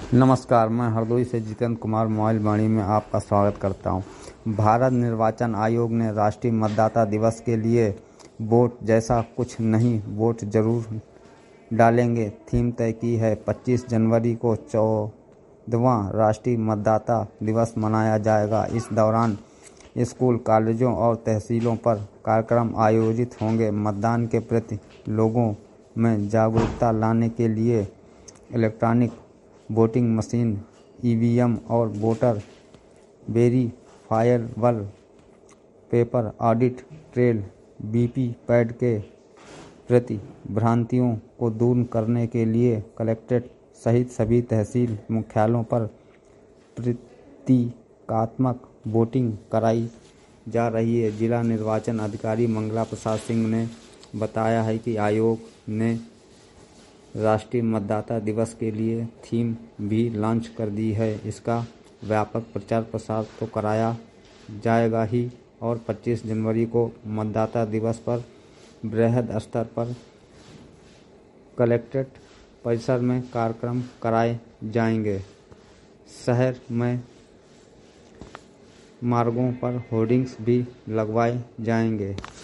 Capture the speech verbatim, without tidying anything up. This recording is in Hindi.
नमस्कार, मैं हरदोई से जितेंद्र कुमार मोबाइल वाणी में आपका स्वागत करता हूं। भारत निर्वाचन आयोग ने राष्ट्रीय मतदाता दिवस के लिए वोट जैसा कुछ नहीं, वोट जरूर डालेंगे थीम तय की है। पच्चीस जनवरी को चौदहवां राष्ट्रीय मतदाता दिवस मनाया जाएगा। इस दौरान स्कूल, कॉलेजों और तहसीलों पर कार्यक्रम आयोजित होंगे। मतदान के प्रति लोगों में जागरूकता लाने के लिए electronic voting machine, E V M और voter verifiable paper audit trail, V P PAT के प्रति भ्रांतियों को दूर करने के लिए कलेक्ट्रेट सहित सभी तहसील मुख्यालयों पर प्रतीकात्मक वोटिंग कराई जा रही है। जिला निर्वाचन अधिकारी मंगला प्रसाद सिंह ने बताया है कि आयोग ने राष्ट्रीय मतदाता दिवस के लिए थीम भी लॉन्च कर दी है। इसका व्यापक प्रचार प्रसार तो कराया जाएगा ही और पच्चीस जनवरी को मतदाता दिवस पर बृहद स्तर पर कलेक्ट्रेट परिसर में कार्यक्रम कराए जाएंगे। शहर में मार्गों पर होर्डिंग्स भी लगवाए जाएंगे।